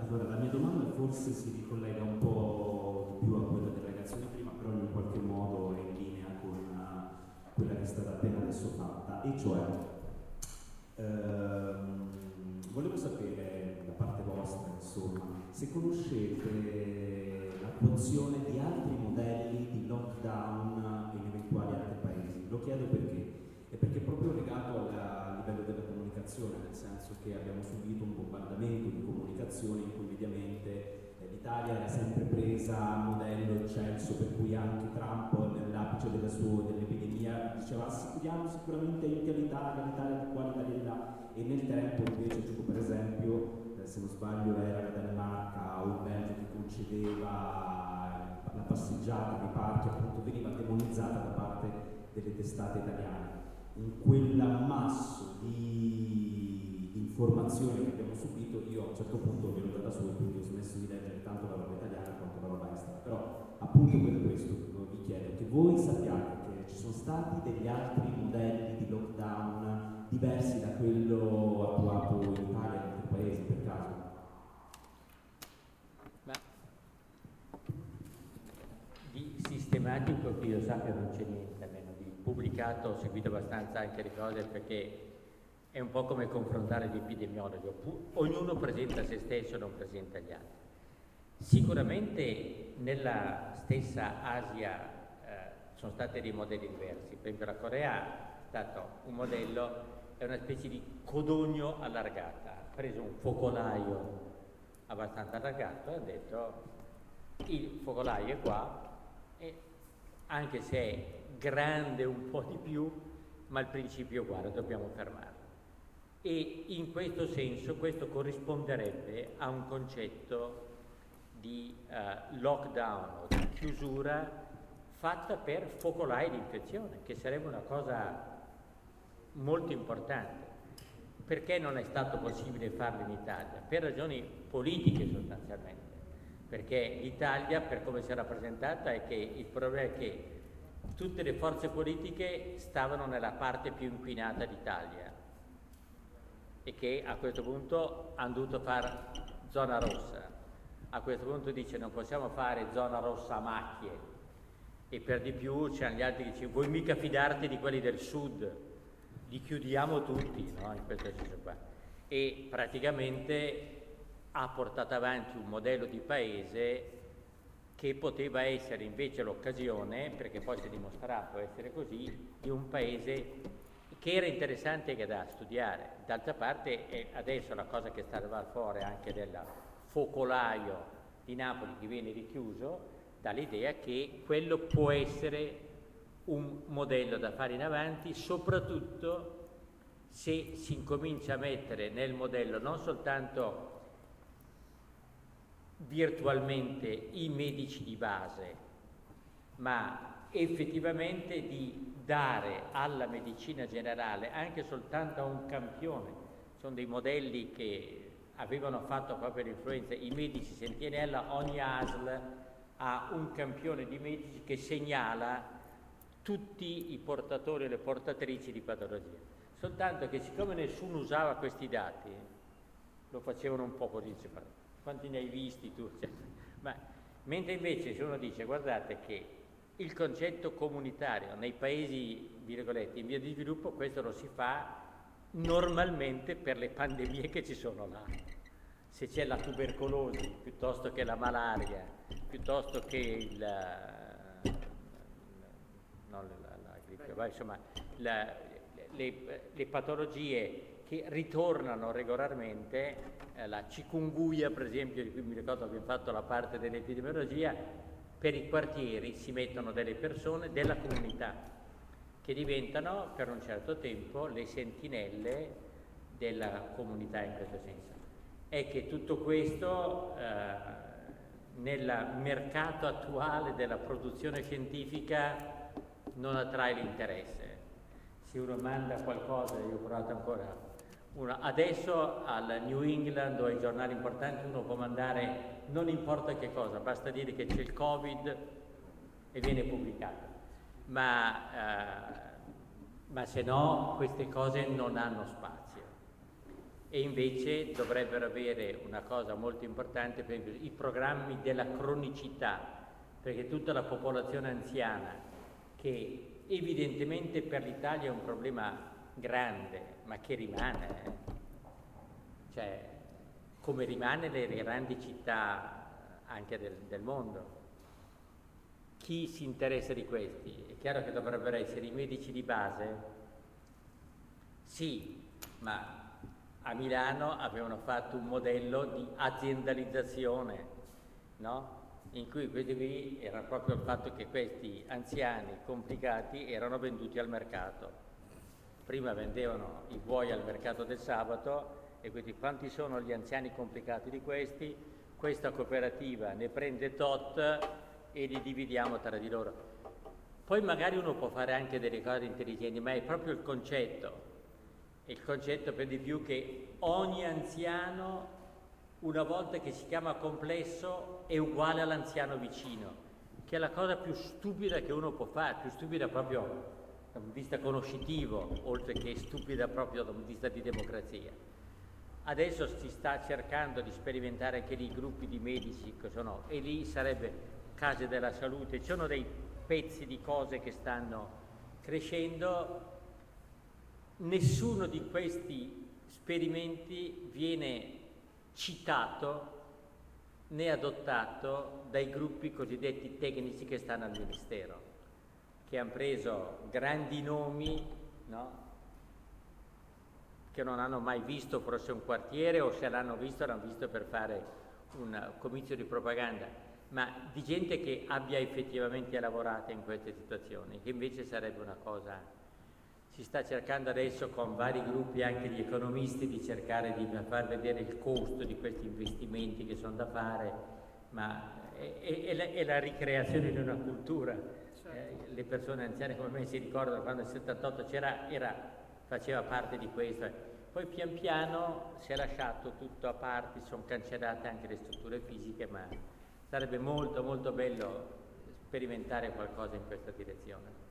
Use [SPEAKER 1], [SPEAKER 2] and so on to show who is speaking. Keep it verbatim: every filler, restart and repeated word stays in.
[SPEAKER 1] allora la mia domanda forse si ricollega un po' più a quella della ragazzina prima, però in qualche modo è in linea con uh, quella che è stata appena adesso fatta, e cioè ehm, volevo sapere da parte vostra, insomma, se conoscete l'attuazione di altri modelli di lockdown in eventuali altri paesi. Lo chiedo perché? È perché è proprio legato alla, al livello della comunicazione, nel senso che abbiamo subito un bombardamento di comunicazione in cui mediamente eh, l'Italia era sempre presa a modello eccelso, per cui anche Trump nell'apice della sua, dell'epidemia diceva assicuriamo sicuramente aiuti all'Italia, l'Italia di qua, l'Italia di là, e nel tempo invece, tipo, per esempio, eh, se non sbaglio era la Danimarca o il Belgio che concedeva la passeggiata nei parchi, appunto veniva demonizzata da parte delle testate italiane. In quell'ammasso di informazioni che abbiamo subito, io a un certo punto mi ero data su e quindi ho smesso di leggere tanto la roba italiana quanto la roba estera. Però appunto per questo vi chiedo che voi sappiate che ci sono stati degli altri modelli di lockdown diversi da quello attuato in Italia e in altri paesi, per caso?
[SPEAKER 2] Ma di sistematico che io sappia non c'è niente, almeno di pubblicato, ho seguito abbastanza anche le cose, perché è un po' come confrontare gli epidemiologi, ognuno presenta se stesso e non presenta gli altri. Sicuramente nella stessa Asia eh, sono stati dei modelli diversi. Per esempio la Corea è stato un modello, è una specie di codogno allargata, ha preso un focolaio abbastanza allargato e ha detto il focolaio è qua, e anche se è grande un po' di più, ma il principio è uguale, dobbiamo fermarlo. E in questo senso questo corrisponderebbe a un concetto di uh, lockdown o di chiusura fatta per focolai di infezione, che sarebbe una cosa molto importante. Perché non è stato possibile farlo in Italia? Per ragioni politiche sostanzialmente, perché l'Italia, per come si è rappresentata, è che il problema è che tutte le forze politiche stavano nella parte più inquinata d'Italia e che a questo punto hanno dovuto fare zona rossa. A questo punto dice non possiamo fare zona rossa a macchie, e per di più c'erano gli altri che dicono vuoi mica fidarti di quelli del sud, li chiudiamo tutti, no? In questo senso qua. E praticamente ha portato avanti un modello di paese che poteva essere invece l'occasione, perché poi si è dimostrato essere così, di un paese che era interessante che da studiare. D'altra parte eh, adesso la cosa che sta arrivando fuori anche del focolaio di Napoli che viene richiuso dà l'idea che quello può essere un modello da fare in avanti, soprattutto se si incomincia a mettere nel modello non soltanto virtualmente i medici di base, ma effettivamente di dare alla medicina generale anche soltanto a un campione. Sono dei modelli che avevano fatto proprio l'influenza, i medici sentinella, ogni A S L ha un campione di medici che segnala tutti i portatori e le portatrici di patologie. Soltanto che siccome nessuno usava questi dati, lo facevano un po' così, quanti ne hai visti tu? Cioè, ma, mentre invece se uno dice guardate che il concetto comunitario nei paesi, virgolette, in via di sviluppo, questo lo si fa normalmente per le pandemie che ci sono là. Se c'è la tubercolosi, piuttosto che la malaria, piuttosto che il... non la, la grippe, ma insomma, la, le, le patologie che ritornano regolarmente, eh, la chikungunya per esempio, di cui mi ricordo abbiamo fatto la parte dell'epidemiologia, per i quartieri si mettono delle persone della comunità che diventano per un certo tempo le sentinelle della comunità in questo senso. È che tutto questo eh, nel mercato attuale della produzione scientifica non attrae l'interesse. Se uno manda qualcosa, io ho provato ancora, uno, adesso al New England o ai giornali importanti uno può mandare non importa che cosa, basta dire che c'è il Covid e viene pubblicato. Ma, eh, ma se no queste cose non hanno spazio. e invece dovrebbero avere una cosa molto importante, per esempio i programmi della cronicità, perché tutta la popolazione anziana, che evidentemente per l'Italia è un problema grande, ma che rimane, eh? Cioè, come rimane nelle grandi città anche del, del mondo. Chi si interessa di questi? È chiaro che dovrebbero essere i medici di base? Sì, ma a Milano avevano fatto un modello di aziendalizzazione, no? In cui questi qui era proprio il fatto che questi anziani complicati erano venduti al mercato. Prima vendevano i buoi al mercato del sabato e quindi quanti sono gli anziani complicati di questi? Questa cooperativa ne prende tot e li dividiamo tra di loro. Poi magari uno può fare anche delle cose intelligenti, ma è proprio il concetto. Il concetto per di più che ogni anziano, una volta che si chiama complesso, è uguale all'anziano vicino, che è la cosa più stupida che uno può fare, più stupida proprio da un punto di vista conoscitivo, oltre che stupida proprio da un punto di vista di democrazia. Adesso si sta cercando di sperimentare anche lì gruppi di medici che sono, e lì sarebbe case della salute, ci sono dei pezzi di cose che stanno crescendo. Nessuno di questi esperimenti viene citato né adottato dai gruppi cosiddetti tecnici che stanno al Ministero, che hanno preso grandi nomi, no? Che non hanno mai visto forse un quartiere, o se l'hanno visto l'hanno visto per fare un comizio di propaganda, ma di gente che abbia effettivamente lavorato in queste situazioni, che invece sarebbe una cosa. Si sta cercando adesso con vari gruppi anche di economisti di cercare di far vedere il costo di questi investimenti che sono da fare, ma è, è, è, la, è la ricreazione di una cultura. Certo. Eh, le persone anziane come me si ricordano quando nel settantotto c'era, era, faceva parte di questo. Poi pian piano si è lasciato tutto a parte, sono cancellate anche le strutture fisiche, ma sarebbe molto molto bello sperimentare qualcosa in questa direzione.